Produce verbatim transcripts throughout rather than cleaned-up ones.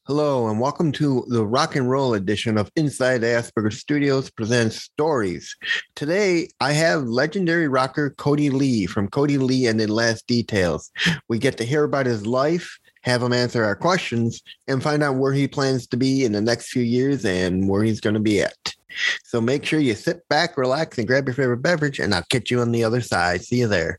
Hello, and welcome to the rock and roll edition of Inside Asperger Studios Presents Stories. Today, I have legendary rocker Cody Lee from Cody Lee and the Last Details. We get to hear about his life, have him answer our questions, and find out where he plans to be in the next few years and where he's going to be at. So make sure you sit back, relax, and grab your favorite beverage, and I'll catch you on the other side. See you there.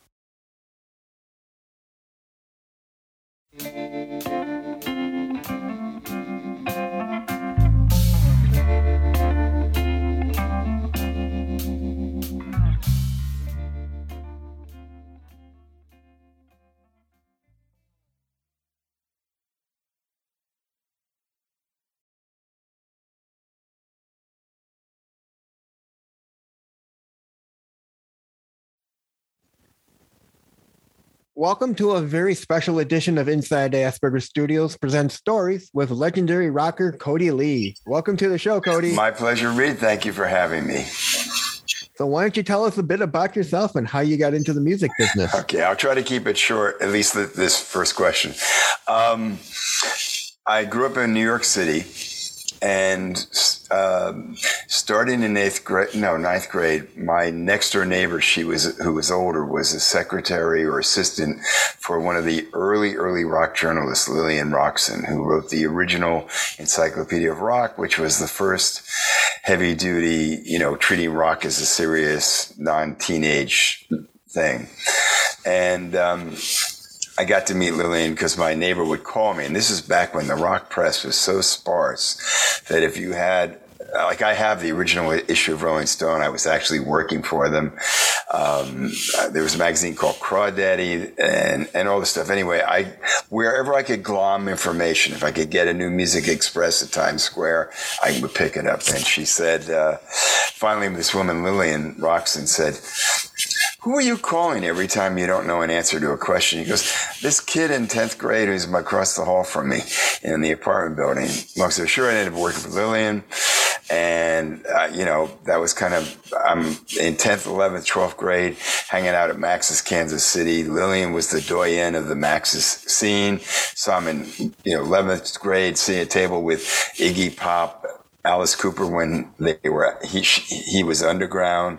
Welcome to a very special edition of Inside Asperger Studios Presents Stories with legendary rocker Cody Lee. Welcome to the show, Cody. My pleasure, Reed. Thank you for having me. So why don't you tell us a bit about yourself and how you got into the music business? Okay, I'll try to keep it short, at least this first question. Um, I grew up in New York City, and um, starting in eighth grade, no, ninth grade, my next door neighbor, she was, who was older, was a secretary or assistant for one of the early, early rock journalists, Lillian Roxon, who wrote the original Encyclopedia of Rock, which was the first heavy duty, you know, treating rock as a serious non-teenage thing. And, um, I got to meet Lillian because my neighbor would call me, and this is back when the rock press was so sparse that if you had, like I have the original issue of Rolling Stone, I was actually working for them. Um, there was a magazine called Crawdaddy and, and all this stuff. Anyway, I, wherever I could glom information, if I could get a new Music Express at Times Square, I would pick it up. And she said, uh, finally this woman, Lillian Roxon, said, "Who are you calling every time you don't know an answer to a question?" He goes, "This kid in tenth grade who's across the hall from me in the apartment building." Long story short, I ended up working for Lillian. And, uh, you know, that was kind of, I'm in tenth, eleventh, twelfth grade, hanging out at Max's Kansas City. Lillian was the doyen of the Max's scene. So I'm in, you know, eleventh grade, sitting at a table with Iggy Pop, Alice Cooper when they were, he, he was underground,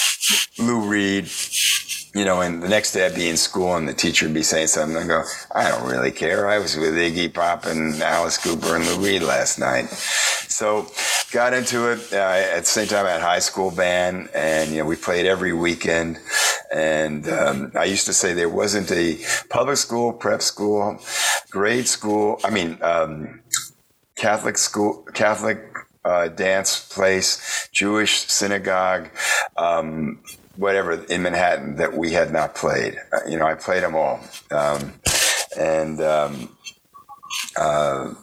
Lou Reed, you know, and the next day I'd be in school and the teacher would be saying something. I go, "I don't really care. I was with Iggy Pop and Alice Cooper and Lou Reed last night." So got into it. Uh, at the same time, I had high school band, and, you know, we played every weekend. And um, I used to say there wasn't a public school, prep school, grade school, I mean, um, Catholic school, Catholic uh, dance place, Jewish synagogue, um, whatever in Manhattan that we had not played. Uh, you know, I played them all. Um, and um, uh,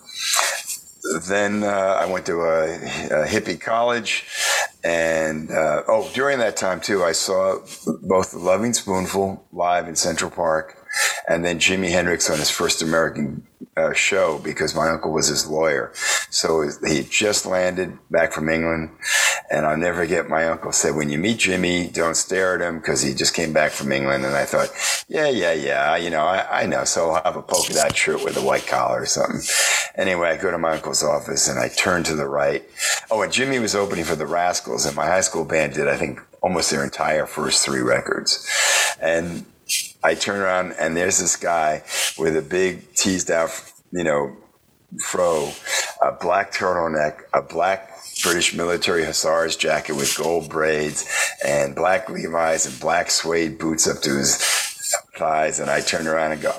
then uh, I went to a, a hippie college. And, uh, oh, during that time, too, I saw both the Loving Spoonful live in Central Park and then Jimi Hendrix on his first American uh, show because my uncle was his lawyer. So he just landed back from England. And I'll never forget, my uncle said, "When you meet Jimmy, don't stare at him," because he just came back from England. And I thought, yeah, yeah, yeah, you know, I, I know. So I'll have a polka dot shirt with a white collar or something. Anyway, I go to my uncle's office and I turn to the right. Oh, and Jimmy was opening for the Rascals, and my high school band did, I think, almost their entire first three records. And I turn around and there's this guy with a big teased out, you know, fro, a black turtleneck, a black British military hussar's jacket with gold braids and black Levi's and black suede boots up to his thighs. And I turned around and go,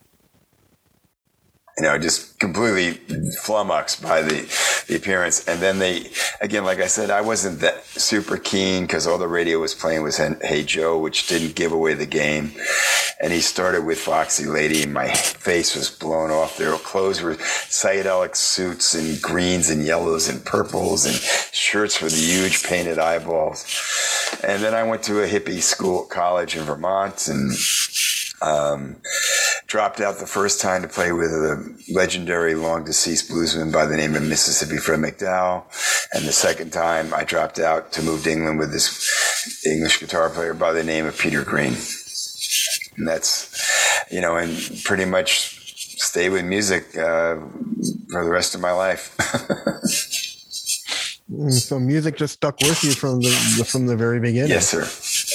you know, just completely flummoxed by the, the appearance. And then they, again, like I said, I wasn't that super keen because all the radio was playing was Hey Joe, which didn't give away the game. And he started with Foxy Lady, and my face was blown off. Their clothes were psychedelic suits and greens and yellows and purples and shirts with huge painted eyeballs. And then I went to a hippie school, college in Vermont, and um, dropped out the first time to play with a legendary long-deceased bluesman by the name of Mississippi Fred McDowell. And the second time I dropped out to move to England with this English guitar player by the name of Peter Green. And that's, you know, and pretty much stay with music uh, for the rest of my life. So music just stuck with you from the from the very beginning. Yes, sir.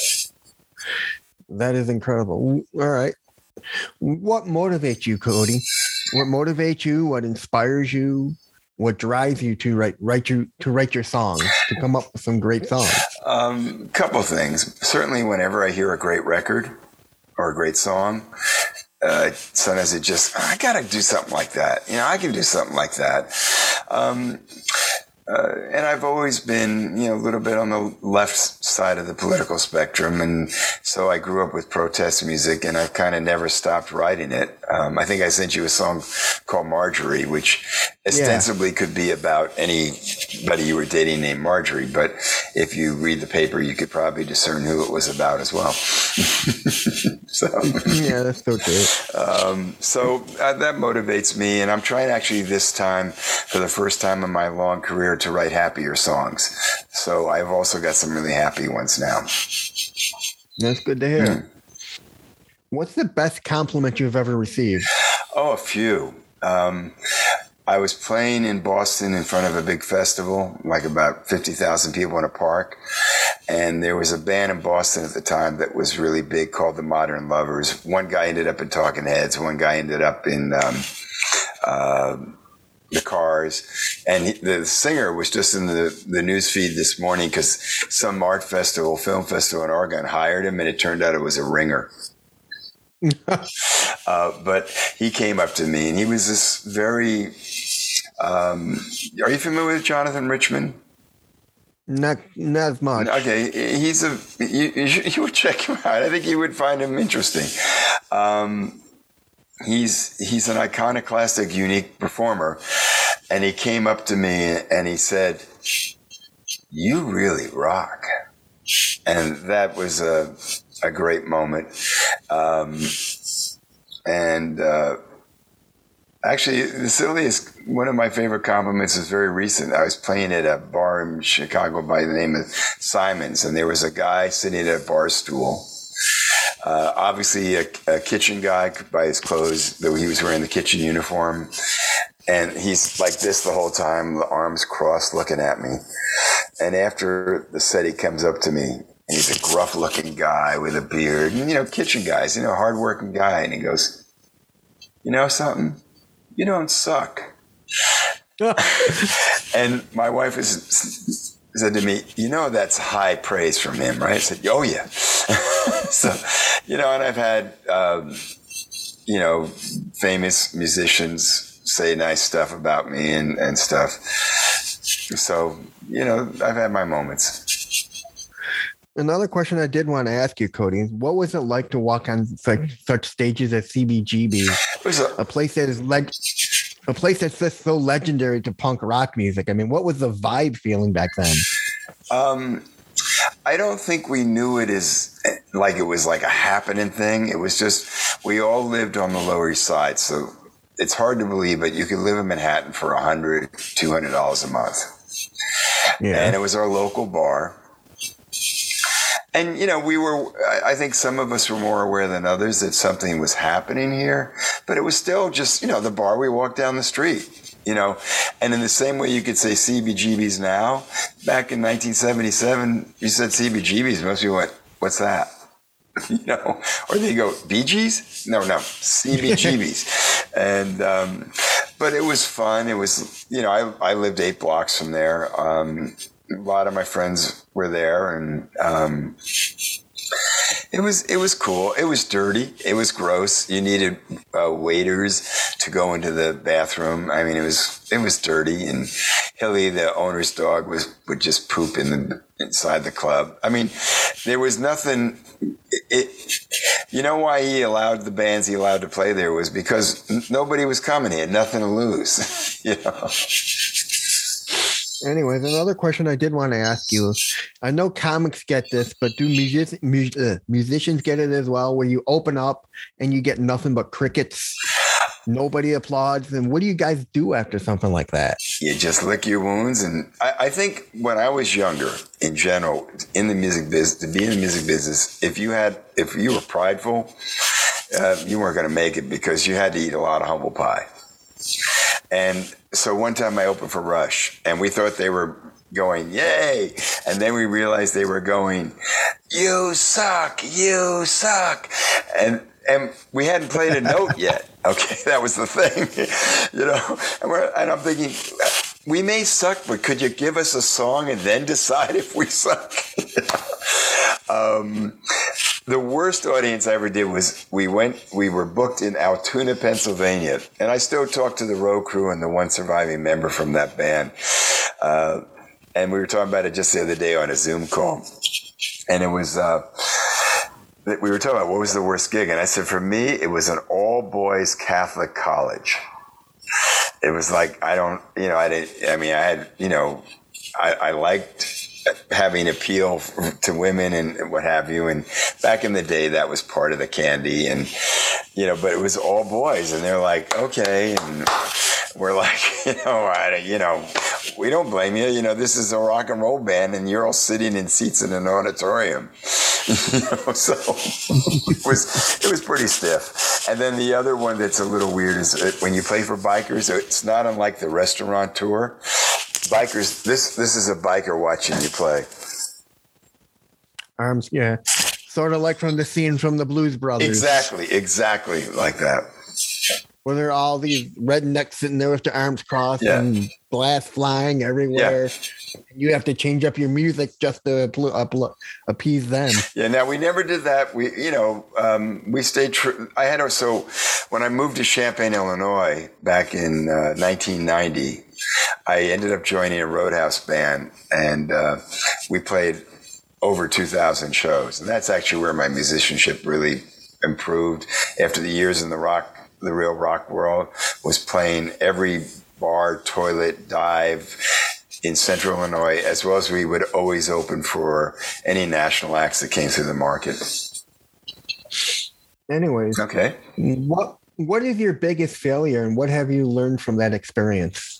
That is incredible. All right. What motivates you, Cody? What motivates you? What inspires you? What drives you to write write you to write your songs, to come up with some great songs? Um, couple of things. Certainly, whenever I hear a great record or a great song, uh, sometimes it just I gotta do something like that. You know, I can do something like that. Um, Uh, and I've always been, you know, a little bit on the left side of the political spectrum. And so I grew up with protest music, and I've kind of never stopped writing it. Um, I think I sent you a song called Marjorie, which ostensibly yeah. could be about anybody you were dating named Marjorie. But if you read the paper, you could probably discern who it was about as well. So yeah, that's so true. Um, so uh, that motivates me. And I'm trying actually this time, for the first time in my long career, to write happier songs. So I've also got some really happy ones now. That's good to hear. Mm. What's the best compliment you've ever received? Oh, a few. Um, I was playing in Boston in front of a big festival, like about fifty thousand people in a park. And there was a band in Boston at the time that was really big called the Modern Lovers. One guy ended up in Talking Heads. One guy ended up in um, uh, the Cars. And he, the singer was just in the, the news feed this morning because some art festival, film festival in Oregon hired him, and it turned out it was a ringer. uh, but he came up to me, and he was this very... Um, are you familiar with Jonathan Richman? Not, not as much. Okay, he's a. You, you would check him out. I think you would find him interesting. Um, he's he's an iconoclastic, unique performer, and he came up to me and he said, "You really rock," and that was a a great moment. Um, and uh, actually, the silliest. One of my favorite compliments is very recent. I was playing at a bar in Chicago by the name of Simon's, and there was a guy sitting at a bar stool. Uh, obviously, a, a kitchen guy by his clothes, though he was wearing the kitchen uniform. And he's like this the whole time, the arms crossed, looking at me. And after the set, he comes up to me, and he's a gruff-looking guy with a beard. And, you know, kitchen guys, you know, hard-working guy. And he goes, "You know something? You don't suck." And my wife is, said to me, "You know, that's high praise from him, right?" I said, "Oh, yeah." So, you know, and I've had, um, you know, famous musicians say nice stuff about me and, and stuff. So, you know, I've had my moments. Another question I did want to ask you, Cody, what was it like to walk on such, such stages as C B G B, a, a place that is like a place that's just so legendary to punk rock music? I mean, what was the vibe feeling back then? Um, I don't think we knew it as like it was like a happening thing. It was just, we all lived on the Lower East Side. So it's hard to believe, but you could live in Manhattan for one hundred dollars, two hundred dollars a month. Yeah. And it was our local bar. And, you know, we were, I think some of us were more aware than others that something was happening here, but it was still just, you know, the bar we walked down the street, you know, and in the same way you could say C B G B's now, back in nineteen seventy-seven, you said C B G B's, most people went, "What's that?" You know, or they go, "Bee Gees?" No, no, C B G B's. And, um, but it was fun. It was, you know, I, I lived eight blocks from there. Um, a lot of my friends were there, and um, it was it was cool. It was dirty. It was gross. You needed uh, waiters to go into the bathroom. I mean, it was it was dirty. And Hilly, the owner's dog, was would just poop in the inside the club. I mean, there was nothing. It, it, you know why he allowed the bands he allowed to play there was because n- nobody was coming. He had nothing to lose. You know. Anyways, another question I did want to ask you. I know comics get this, but do music, mu- uh, musicians get it as well, where you open up and you get nothing but crickets? Nobody applauds. And what do you guys do after something like that? You just lick your wounds. And I, I think when I was younger, in general, in the music business, to be in the music business, if you had, if you were prideful, uh, you weren't going to make it because you had to eat a lot of humble pie. And so one time I opened for Rush, and we thought they were going, yay. And then we realized they were going, you suck, you suck. And and we hadn't played a note yet. Okay, that was the thing, you know. And, we're, and I'm thinking, we may suck, but could you give us a song and then decide if we suck? um, the worst audience I ever did was we went, we were booked in Altoona, Pennsylvania, and I still talk to the road crew and the one surviving member from that band. Uh, and we were talking about it just the other day on a Zoom call, and it was. Uh, We were talking about what was the worst gig, and I said for me it was an all-boys Catholic college. It was like I don't, you know, I didn't. I mean, I had, you know, I, I liked having appeal to women and what have you. And back in the day, that was part of the candy, and you know, but it was all boys, and they're like, okay, and we're like, you know, I, you know, we don't blame you. You know, this is a rock and roll band, and you're all sitting in seats in an auditorium. You know, so it was it was pretty stiff. And then the other one that's a little weird is when you play for bikers, it's not unlike the restaurateur. Bikers, this this is a biker watching you play. Arms, yeah, sort of like from the scene from the Blues Brothers. Exactly, exactly like that. Where there are all these rednecks sitting there with their arms crossed Yeah. and glass flying everywhere. Yeah. You have to change up your music just to pl- uh, appease them. Yeah, now we never did that. We, you know, um, we stayed true. I had, so when I moved to Champaign, Illinois back in uh, nineteen ninety, I ended up joining a Roadhouse band, and uh, we played over two thousand shows. And that's actually where my musicianship really improved after the years in the rock, the real rock world, was playing every bar, toilet, dive in Central Illinois, as well as we would always open for any national acts that came through the market. Anyways, Okay. what what is your biggest failure, and what have you learned from that experience?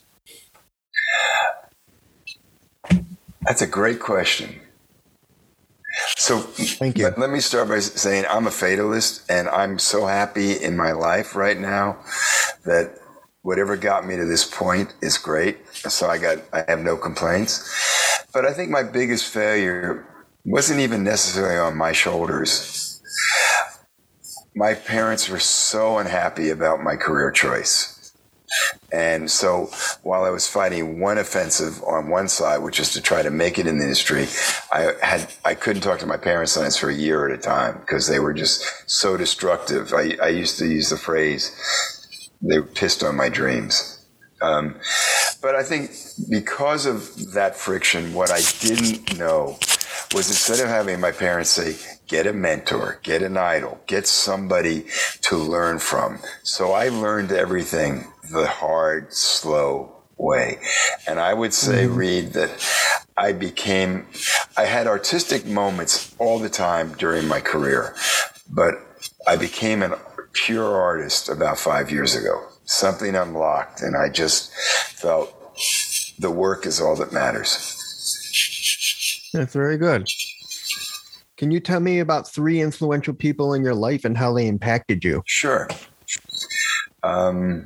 That's a great question. So Thank you. Let, let me start by saying I'm a fatalist, and I'm so happy in my life right now that whatever got me to this point is great. So I got, I have no complaints. But I think my biggest failure wasn't even necessarily on my shoulders. My parents were so unhappy about my career choice. And so while I was fighting one offensive on one side, which is to try to make it in the industry, I had, I couldn't talk to my parents on this for a year at a time because they were just so destructive. I, I used to use the phrase, they pissed on my dreams. Um, but I think because of that friction, what I didn't know was instead of having my parents say, get a mentor, get an idol, get somebody to learn from. So I learned everything the hard, slow way. And I would say, mm-hmm. Reed, that I became, I had artistic moments all the time during my career, but I became an pure artist about five years ago. Something unlocked, and I just felt the work is all that matters. That's very good. Can you tell me about three influential people in your life and how they impacted you? Sure. Um,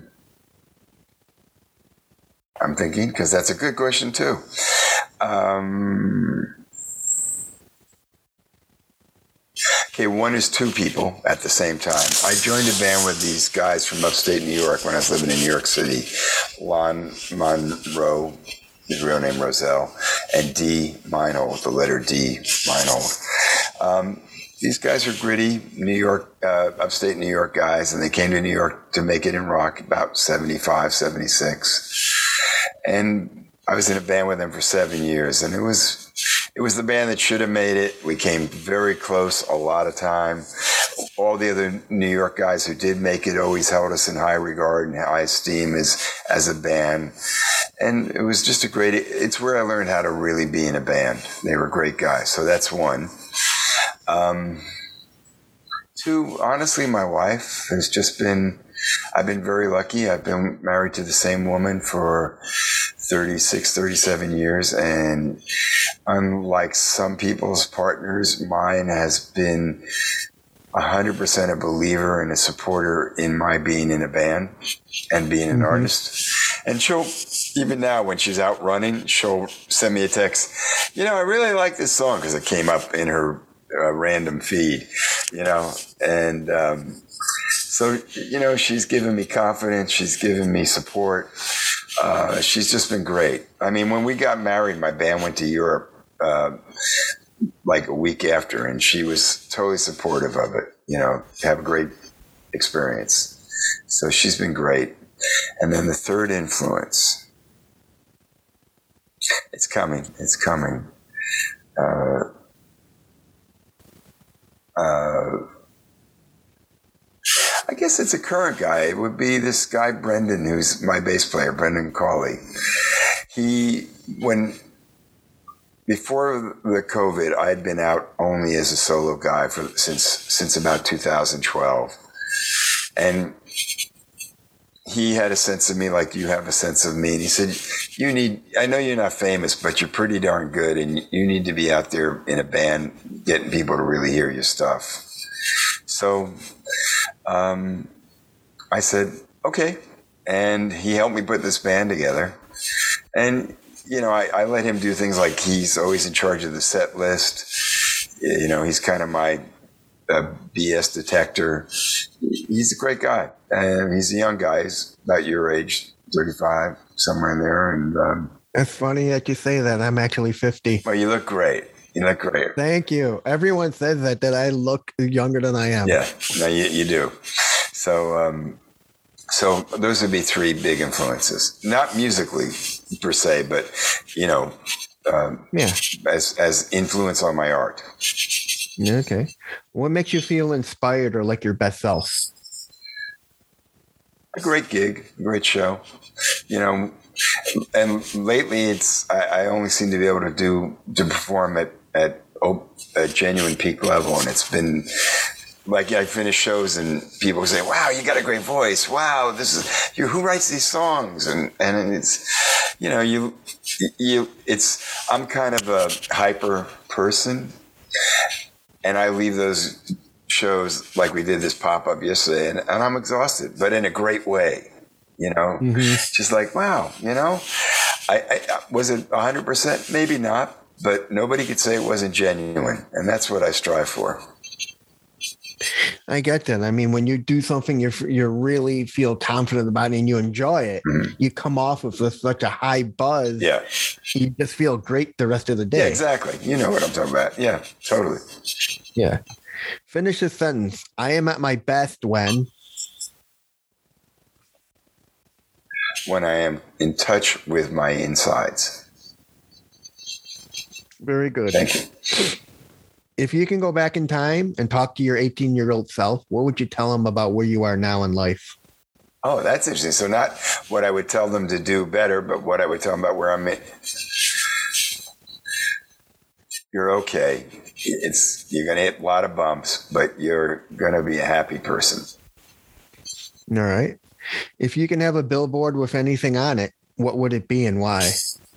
I'm thinking, because that's a good question too. Um, Okay, one is two people at the same time. I joined a band with these guys from upstate New York when I was living in New York City. Lon Monroe, his real name Roselle, and Dee Meinhold, the letter D, Meinhold. Um, these guys are gritty New York, uh, upstate New York guys, and they came to New York to make it in rock about seventy-five, seventy-six. And I was in a band with them for seven years, and it was... It was the band that should have made it. We came very close a lot of time. All the other New York guys who did make it always held us in high regard and high esteem as, as a band. And it was just a great, it's where I learned how to really be in a band. They were great guys. So that's one. Um, two, honestly, my wife has just been, I've been very lucky. I've been married to the same woman for thirty-six, thirty-seven years. And unlike some people's partners, mine has been one hundred percent a believer and a supporter in my being in a band and being an mm-hmm. artist. And she'll, even now when she's out running, she'll send me a text. You know, I really like this song because it came up in her uh, random feed, you know, and um, so, you know, she's given me confidence. She's given me support. Uh, she's just been great. I mean, when we got married, my band went to Europe uh, like a week after, and she was totally supportive of it, you know, have a great experience. So she's been great. And then the third influence, it's coming, it's coming. Uh, uh, I guess it's a current guy. It would be this guy, Brendan, who's my bass player, Brendan Cawley. He, when, before the COVID, I had been out only as a solo guy for since since about two thousand twelve. And he had a sense of me like you have a sense of me. And he said, you need, I know you're not famous, but you're pretty darn good. And you need to be out there in a band getting people to really hear your stuff. So um, I said, okay. And he helped me put this band together. And, you know, I, I let him do things like he's always in charge of the set list. You know, he's kind of my uh, B S detector. He's a great guy. And he's a young guy. He's about your age, thirty-five, somewhere in there. And um, it's funny that you say that. I'm actually fifty. Well, you look great. You look great. Thank you. Everyone says that, that I look younger than I am. Yeah, no, you, you do. So, um, so those would be three big influences. Not musically per se, but, you know, um, yeah, as as influence on my art. Okay. What makes you feel inspired or like your best self? A great gig, a great show. You know, and lately it's I, I only seem to be able to do to perform at at a genuine peak level, and it's been like I finish shows and people say, "Wow, you got a great voice! Wow, this is you. Who writes these songs?" And and it's you know you you it's I'm kind of a hyper person, and I leave those shows like we did this pop-up yesterday, and, and I'm exhausted, but in a great way. You know, mm-hmm. Just like, wow, you know, I, I was it one hundred percent? Maybe not, but nobody could say it wasn't genuine. And that's what I strive for. I get that. I mean, when you do something you you really feel confident about it and you enjoy it, mm-hmm. you come off with such a high buzz. Yeah. You just feel great the rest of the day. Yeah, exactly. You know what I'm talking about. Yeah, totally. Yeah. Finish the sentence. I am at my best when... when I am in touch with my insides. Very good. Thank you. If you can go back in time and talk to your eighteen-year-old self, what would you tell them about where you are now in life? Oh, that's interesting. So not what I would tell them to do better, but what I would tell them about where I'm at. You're okay. It's you're going to hit a lot of bumps, but you're going to be a happy person. All right. If you can have a billboard with anything on it, what would it be and why?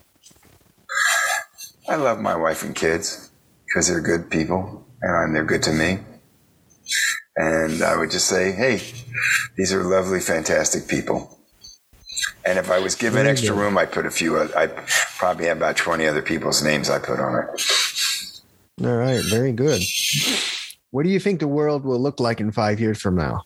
I love my wife and kids because they're good people and they're good to me. And I would just say, hey, these are lovely, fantastic people. And if I was given Very extra good. room, I'd put a few, I'd probably have about twenty other people's names I put on it. All right. Very good. What do you think the world will look like in five years from now?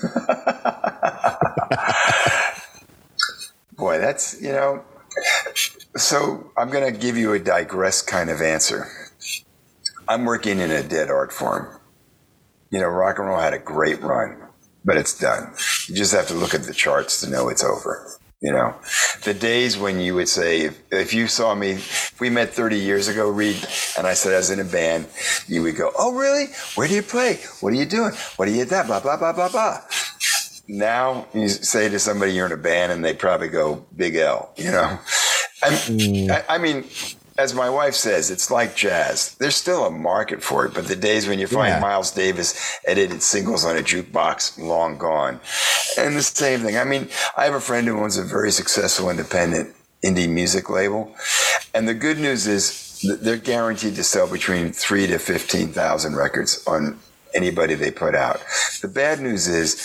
Boy, that's, you know, so I'm going to give you a digress kind of answer. I'm working in a dead art form. You know, rock and roll had a great run, but it's done. You just have to look at the charts to know it's over. You know, the days when you would say, if, if you saw me, if we met thirty years ago, Reed, and I said I was in a band, you would go, oh, really? Where do you play? What are you doing? What are you that? Blah, blah, blah, blah, blah. Now you say to somebody you're in a band and they probably go Big L, you know? Mm. I, I mean, as my wife says, it's like jazz. There's still a market for it, but the days when you find yeah. Miles Davis edited singles on a jukebox, long gone. And the same thing. I mean, I have a friend who owns a very successful independent indie music label. And the good news is that they're guaranteed to sell between three to fifteen thousand records on anybody they put out. The bad news is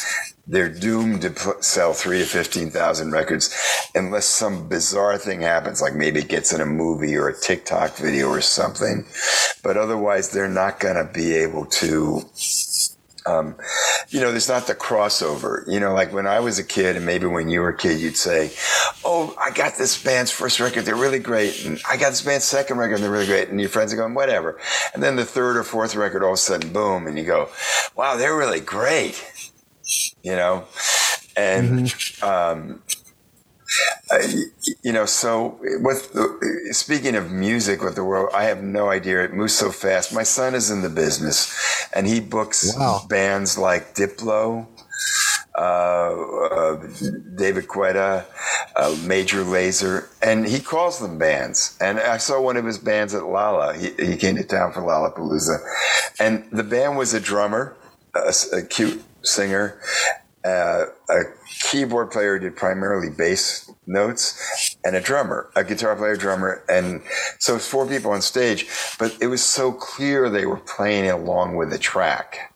they're doomed to pl- sell three to fifteen thousand records unless some bizarre thing happens, like maybe it gets in a movie or a TikTok video or something. But otherwise, they're not going to be able to. Um, you know, there's not the crossover. You know, like when I was a kid, and maybe when you were a kid, you'd say, "Oh, I got this band's first record; they're really great," and I got this band's second record; and they're really great. And your friends are going, "Whatever." And then the third or fourth record, all of a sudden, boom, and you go, "Wow, they're really great." You know, and mm-hmm. um, I, you know, so with the, speaking of music with the world, I have no idea. It moves so fast. My son is in the business, and he books wow. bands like Diplo, uh, uh, David Guetta, uh, Major Lazer, and he calls them bands. And I saw one of his bands at Lala. He, he came to town for Lollapalooza, and the band was a drummer, a, a cute singer, uh, a keyboard player who did primarily bass notes, and a drummer, a guitar player, drummer. And so it's four people on stage, but it was so clear they were playing along with the track,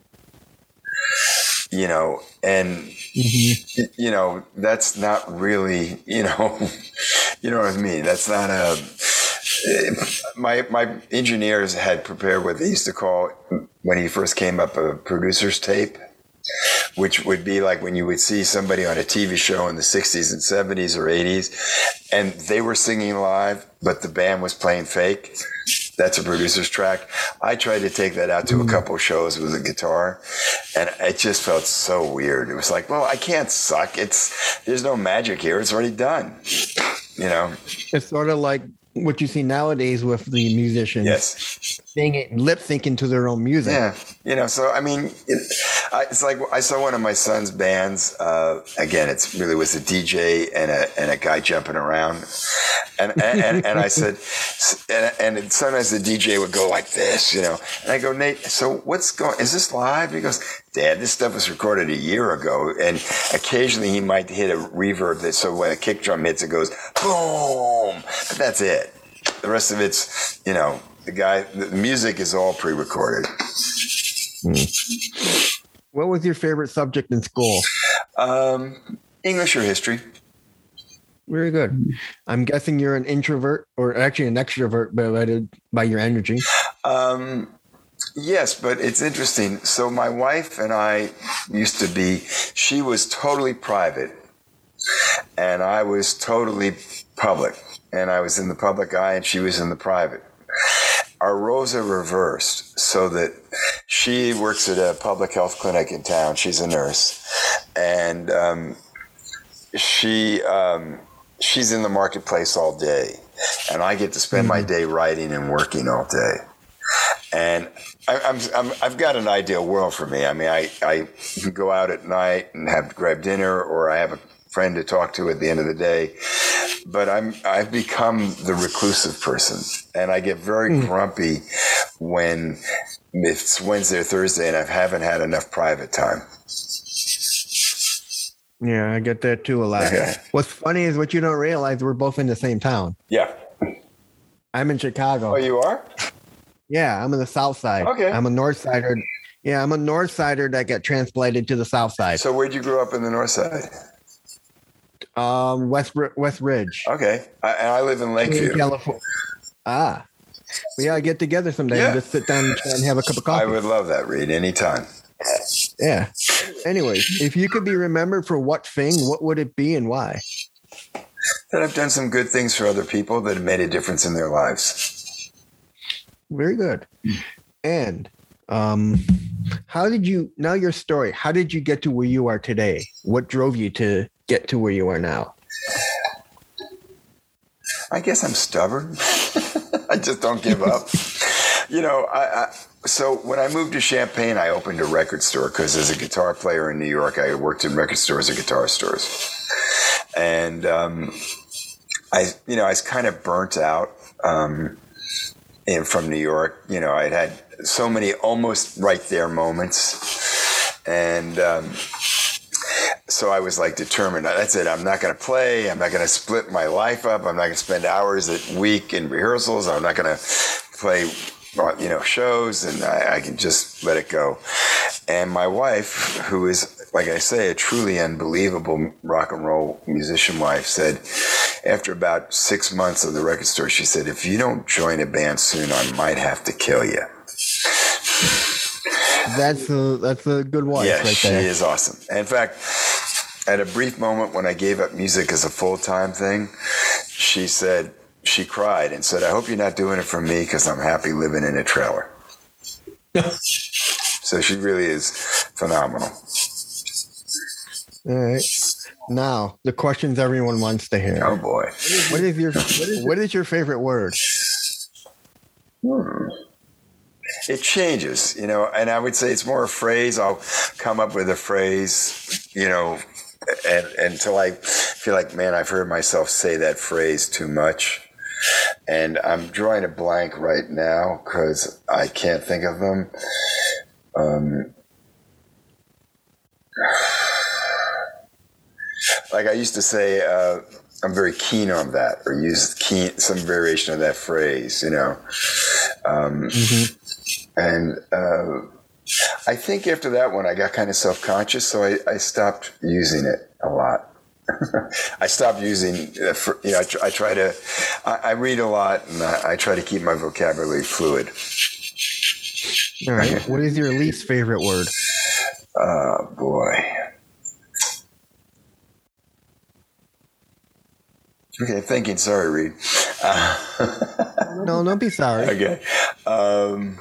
you know, and, mm-hmm. you know, that's not really, you know, you know what I mean? That's not a, my, my engineers had prepared what they used to call, when he first came up, a producer's tape, which would be like when you would see somebody on a T V show in the sixties and seventies or eighties, and they were singing live, but the band was playing fake. That's a producer's track. I tried to take that out to a couple of shows with a guitar, and it just felt so weird. It was like, well, I can't suck. It's there's no magic here. It's already done. You know? It's sort of like what you see nowadays with the musicians. Yes. Singing, lip syncing to their own music. Yeah. You know, so I mean, it, I, it's like I saw one of my son's bands. Uh, again, it's really was a D J and a and a guy jumping around, and and, and, and I said, and, and sometimes the D J would go like this, you know, and I go, Nate, so what's going? Is this live? He goes, Dad, this stuff was recorded a year ago, and occasionally he might hit a reverb that so when a kick drum hits, it goes boom, but that's it. The rest of it's, you know, the guy, the music is all pre-recorded. Hmm. What was your favorite subject in school? Um, English or history. Very good. I'm guessing you're an introvert, or actually an extrovert by, by your energy. Um, yes, but it's interesting. So my wife and I used to be, she was totally private, and I was totally public. And I was in the public eye, and she was in the private. Our roles are reversed, so that she works at a public health clinic in town. She's a nurse, and um, she um, she's in the marketplace all day, and I get to spend mm-hmm. my day writing and working all day. And I, I'm, I'm I've got an ideal world for me. I mean, I I can go out at night and have grab dinner, or I have a friend to talk to at the end of the day. But I'm, I've become the reclusive person, and I get very mm. grumpy when it's Wednesday or Thursday and I haven't had enough private time. Yeah, I get that too a lot. Okay. What's funny is what you don't realize, we're both in the same town. Yeah. I'm in Chicago. Oh, you are? Yeah, I'm in the South Side. Okay. I'm a North Sider. Yeah, I'm a North Sider that got transplanted to the South Side. So where'd you grow up in the North Side? Um, West West Ridge. Okay, I, and I live in Lakeview, California. Ah, we gotta get together someday yeah. and just sit down and have a cup of coffee. I would love that, Reed. Anytime. Yeah. Anyways, if you could be remembered for what thing, what would it be and why? That I've done some good things for other people that have made a difference in their lives. Very good. And um, how did you? Now your story. How did you get to where you are today? What drove you to get to where you are now? I guess I'm stubborn. I just don't give up. You know, I, I, so when I moved to Champaign, I opened a record store because as a guitar player in New York, I worked in record stores and guitar stores. And um, I, you know, I was kind of burnt out um, and from New York. You know, I'd had so many almost right there moments. And um so I was like determined, that's it. I'm not going to play. I'm not going to split my life up. I'm not going to spend hours a week in rehearsals. I'm not going to play, you know, shows, and I, I can just let it go. And my wife, who is like I say, a truly unbelievable rock and roll musician wife said, after about six months of the record store, she said, if you don't join a band soon, I might have to kill you. That's a, that's a good wife yeah, right she there. is awesome. In fact, at a brief moment when I gave up music as a full-time thing, she said, she cried and said, I hope you're not doing it for me because I'm happy living in a trailer. So she really is phenomenal. All right. Now, the questions everyone wants to hear. Oh, boy. What is your what is your favorite word? Hmm. It changes, you know, and I would say it's more a phrase. I'll come up with a phrase, you know, and, until I feel like, man, I've heard myself say that phrase too much. And I'm drawing a blank right now because I can't think of them. Um, like I used to say, uh, I'm very keen on that, or use keen, some variation of that phrase, you know. Um, mm-hmm. And uh, I think after that one, I got kind of self-conscious, so I, I stopped using it a lot. I stopped using, uh, for, you know, I, tr- I try to, I, I read a lot, and I, I try to keep my vocabulary fluid. All right. What is your least favorite word? Oh, boy. Okay, thinking. Sorry, Reed. Uh, no, don't be sorry. Okay. Um,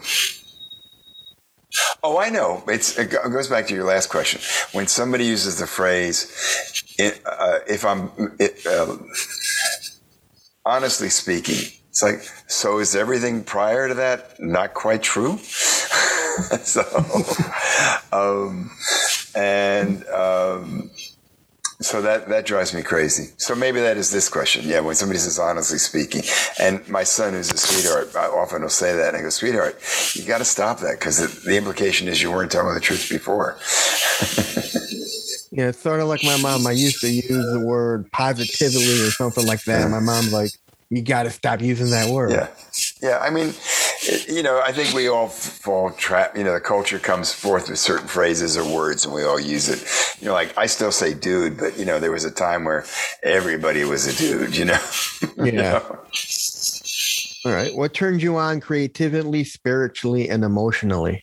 oh, I know. It's, it goes back to your last question. When somebody uses the phrase, it, uh, if I'm, it, uh, honestly speaking, it's like, so is everything prior to that not quite true? so, um, and, um, So that, that drives me crazy. So maybe that is this question. Yeah, when somebody says, honestly speaking, and my son, who's a sweetheart, I often will say that, and I go, sweetheart, you got to stop that, because the, the implication is you weren't telling the truth before. Yeah, it's sort of like my mom. I used to use the word positively or something like that. And my mom's like, you got to stop using that word. Yeah. Yeah, I mean, it, you know, I think we all fall trap. You know, the culture comes forth with certain phrases or words, and we all use it. You know, like I still say "dude," but you know, there was a time where everybody was a dude. You know. Yeah. you know? All right. What turns you on creatively, spiritually, and emotionally?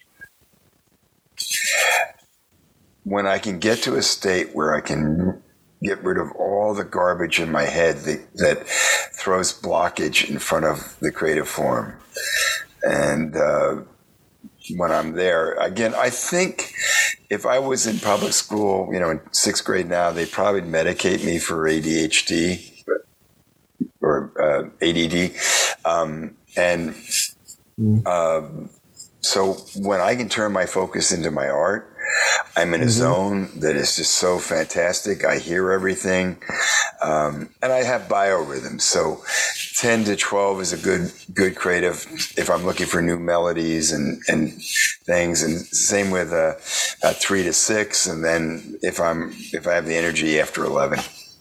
When I can get to a state where I can get rid of all the garbage in my head that, that throws blockage in front of the creative form. And uh, when I'm there, again, I think if I was in public school, you know, in sixth grade now, they'd probably medicate me for A D H D or uh, A D D. Um, and um, so when I can turn my focus into my art, I'm in a mm-hmm. zone that is just so fantastic. I hear everything. Um, and I have biorhythms. So ten to twelve is a good, good creative if I'm looking for new melodies and, and things. And same with, uh, uh, three to six. And then if I'm, if I have the energy after eleven.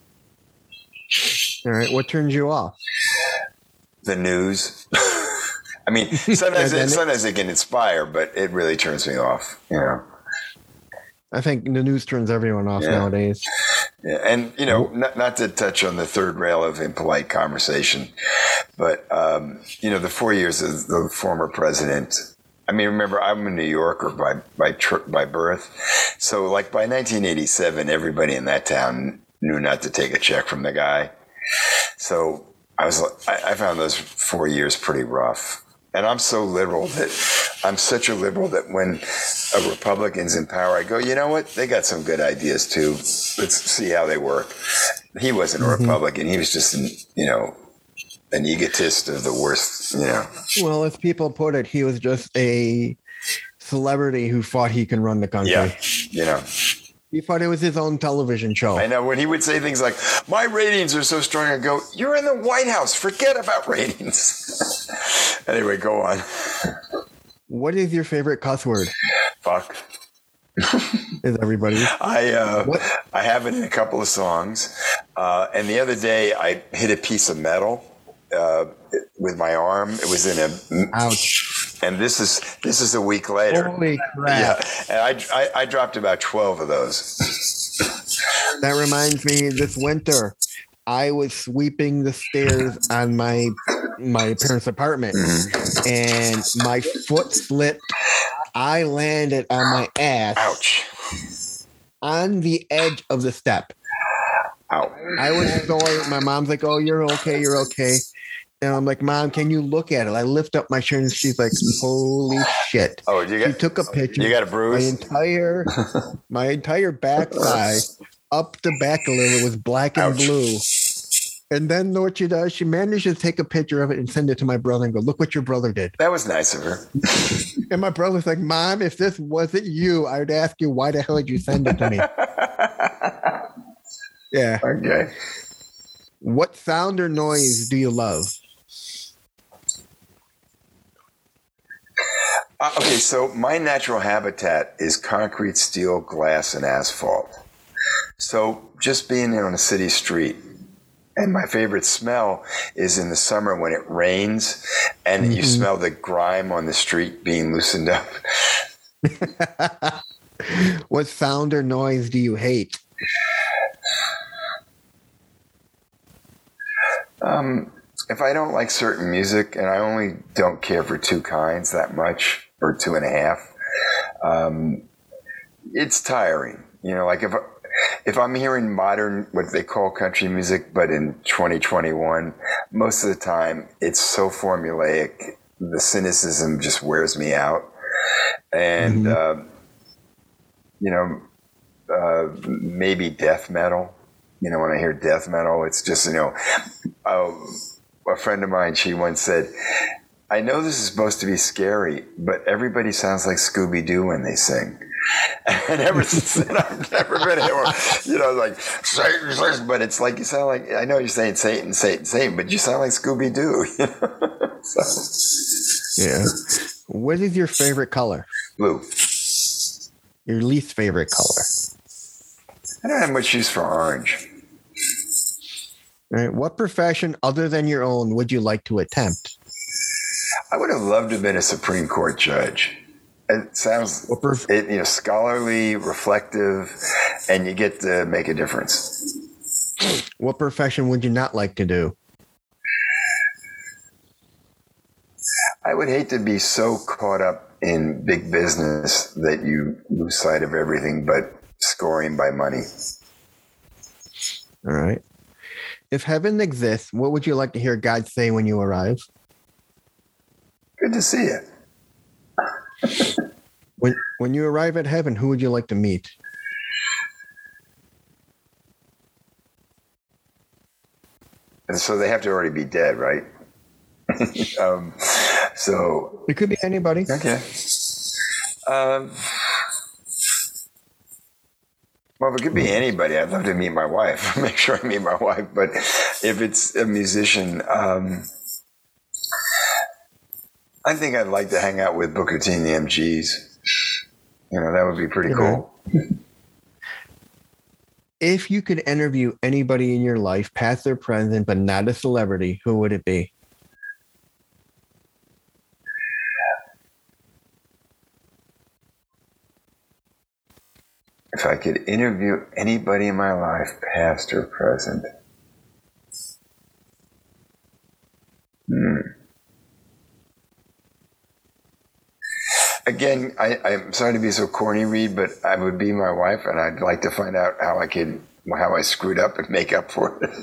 All right. What turns you off? The news. I mean, sometimes, it, sometimes it can inspire, but it really turns me off, you know. I think the news turns everyone off yeah. nowadays. Yeah, and you know, not, not to touch on the third rail of impolite conversation, but um, you know, the four years of the former president. I mean, remember, I'm a New Yorker by by by birth, so like by nineteen eighty-seven, everybody in that town knew not to take a check from the guy. So I was, I, I found those four years pretty rough. And I'm so liberal that I'm such a liberal that when a Republican's in power, I go, you know what? They got some good ideas too. Let's see how they work. He wasn't a mm-hmm. Republican. He was just, an, you know, an egotist of the worst, you know. Well, as people put it, he was just a celebrity who thought he can run the country. Yeah, you know. He thought it was his own television show. I know. When he would say things like, my ratings are so strong, I go, you're in the White House. Forget about ratings. Anyway, go on. What is your favorite cuss word? Fuck. Is everybody? I uh, I have it in a couple of songs. Uh, and the other day, I hit a piece of metal uh, with my arm. It was in a... Ouch. And this is this is a week later. Holy crap. Yeah. And I, I, I dropped about twelve of those. That reminds me, this winter, I was sweeping the stairs on my my parents' apartment, mm-hmm. and my foot slipped. I landed on my ass. Ouch. On the edge of the step. Ow. I was sore. My mom's like, "Oh, you're okay. You're okay." And I'm like, "Mom, can you look at it?" I lift up my shirt, and she's like, "Holy shit!" Oh, you got? She took a picture. You got a bruise? My entire, my entire backside, up the back a little, was black and Ouch. Blue. And then what she does, she managed to take a picture of it and send it to my brother and go, "Look what your brother did." That was nice of her. And my brother's like, "Mom, if this wasn't you, I would ask you, why the hell did you send it to me?" Yeah. Okay. What sound or noise do you love? Uh, okay, so my natural habitat is concrete, steel, glass, and asphalt. So just being on a city street, and my favorite smell is in the summer when it rains and mm-hmm. you smell the grime on the street being loosened up. What sound or noise do you hate? Um, if I don't like certain music, and I only don't care for two kinds that much, or two and a half, um, it's tiring. You know, like if if I'm hearing modern, what they call country music, but in twenty twenty-one, most of the time it's so formulaic, the cynicism just wears me out. And, mm-hmm. uh, you know, uh, maybe death metal. You know, when I hear death metal, it's just, you know, uh, a friend of mine, she once said, "I know this is supposed to be scary, but everybody sounds like Scooby-Doo when they sing." And ever since then, I've never been able, you know, like, Satan, Satan, but it's like, you sound like, I know you're saying Satan, Satan, Satan, but you sound like Scooby-Doo. You know? So. Yeah. What is your favorite color? Blue. Your least favorite color? I don't have much use for orange. All right. What profession other than your own would you like to attempt? I would have loved to have been a Supreme Court judge. It sounds, perf- it, you know, scholarly, reflective, and you get to make a difference. What profession would you not like to do? I would hate to be so caught up in big business that you lose sight of everything but scoring by money. All right. If heaven exists, what would you like to hear God say when you arrive? Good to see you. When when you arrive at heaven, who would you like to meet? And so they have to already be dead, right? um, so it could be anybody. Okay. Um, well, if it could be anybody, I'd love to meet my wife. Make sure I meet my wife. But if it's a musician, um, I think I'd like to hang out with Booker T and the M Gs. You know, that would be pretty cool. If you could interview anybody in your life, past or present, but not a celebrity, who would it be? If I could interview anybody in my life, past or present. Hmm. Again, I, I'm sorry to be so corny, Reed, but I would be my wife, and I'd like to find out how I could, how I screwed up and make up for it.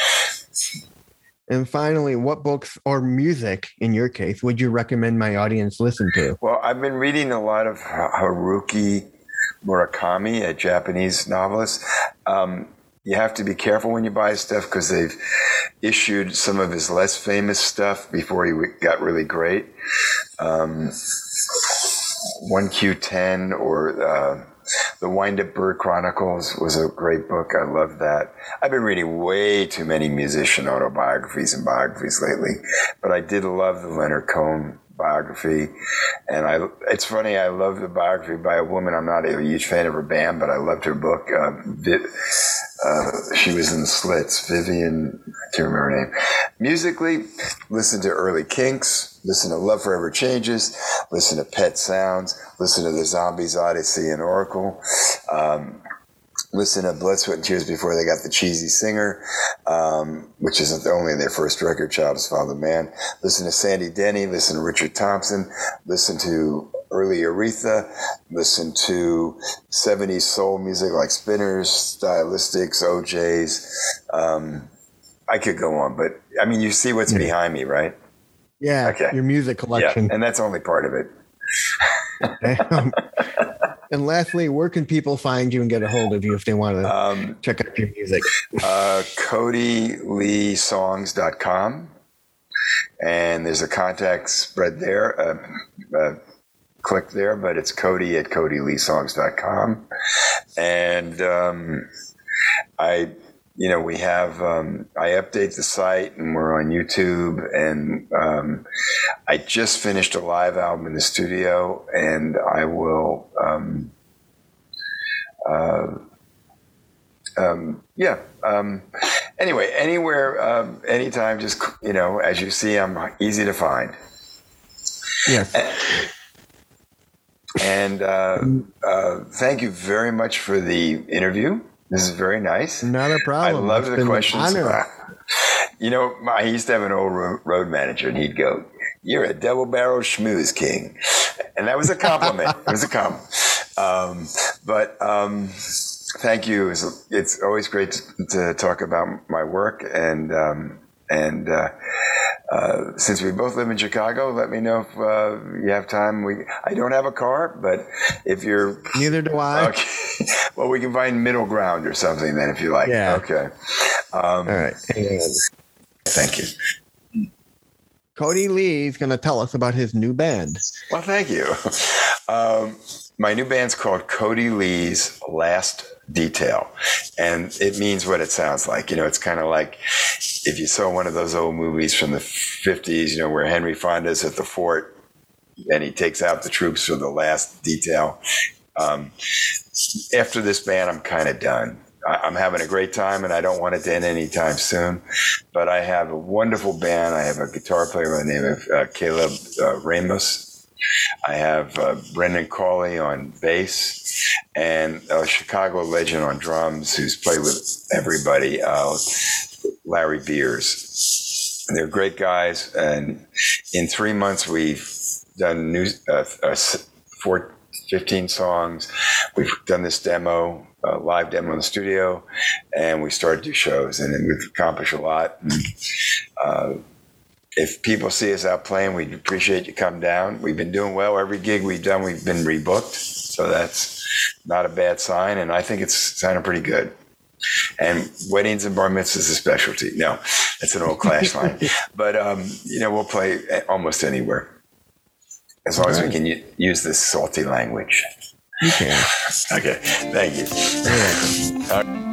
And finally, what books or music, in your case, would you recommend my audience listen to? Well, I've been reading a lot of Haruki Murakami, a Japanese novelist. Um, you have to be careful when you buy stuff because they've issued some of his less famous stuff before he got really great. Um, one Q ten or uh, The Wind-Up Bird Chronicles was a great book. I love that. I've been reading way too many musician autobiographies and biographies lately, but I did love the Leonard Cohen biography. And I, it's funny, I love the biography by a woman. I'm not a huge fan of her band, but I loved her book, uh, uh, she was in the Slits. Vivian, I can't remember her name. Musically, listen to early Kinks, listen to Love Forever Changes, listen to Pet Sounds, listen to the Zombies Odyssey and Oracle. Um, Listen to Blood, Sweat, and Tears before they got the cheesy singer, um, which isn't only their first record, Child is Father Man. Listen to Sandy Denny. Listen to Richard Thompson. Listen to early Aretha. Listen to seventies soul music like Spinners, Stylistics, O Js. Um, I could go on, but I mean, you see what's yeah. behind me, right? Yeah. Okay. Your music collection. Yeah, and that's only part of it. Damn. And lastly, where can people find you and get a hold of you if they want to um, check out your music? Uh, Cody Lee Songs dot com. And there's a contact spread there. Uh, uh, click there, but it's Cody at Cody Lee Songs dot com. And um, I, you know, we have, um, I update the site and we're on YouTube. And um, I just finished a live album in the studio, and I will, um, uh, um, yeah. Um, anyway, anywhere, um, anytime, just, you know, as you see, I'm easy to find. Yes. And, and uh, uh, thank you very much for the interview. This is very nice. Not a problem. I love the questions. About, you know, I used to have an old road manager, and he'd go, "You're a double-barrel schmooze king," and that was a compliment. It was a compliment. Um, but um, thank you. It's, it's always great to, to talk about my work, and um, and uh, uh, since we both live in Chicago, let me know if uh, you have time. We I don't have a car, but if you're neither do I. Okay. Well, we can find middle ground or something then, if you like. Yeah. Okay. Um, All right. Thank you. Cody Lee is going to tell us about his new band. Well, thank you. Um, my new band's called Cody Lee's Last Detail, and it means what it sounds like. You know, it's kind of like if you saw one of those old movies from the fifties, you know, where Henry Fonda's at the fort and he takes out the troops for the last detail. Um, after this band, I'm kind of done. I'm having a great time, and I don't want it to end anytime soon. But I have a wonderful band. I have a guitar player by the name of uh, Caleb uh, Ramos. I have uh, Brendan Cawley on bass, and a Chicago legend on drums who's played with everybody, uh, Larry Beers. And they're great guys. And in three months, we've done new, uh, uh, four, fifteen songs. We've done this demo. A live demo in the studio, and we started to do shows, and we've accomplished a lot. And, uh, if people see us out playing, we'd appreciate you come down. We've been doing well. Every gig we've done, we've been rebooked, so that's not a bad sign, and I think it's sounding pretty good. And weddings and bar mitzvahs is a specialty. No, that's an old Clash line. But, um, you know, we'll play almost anywhere, as long as we can u- use this salty language. You can. Okay. Thank you. Yeah.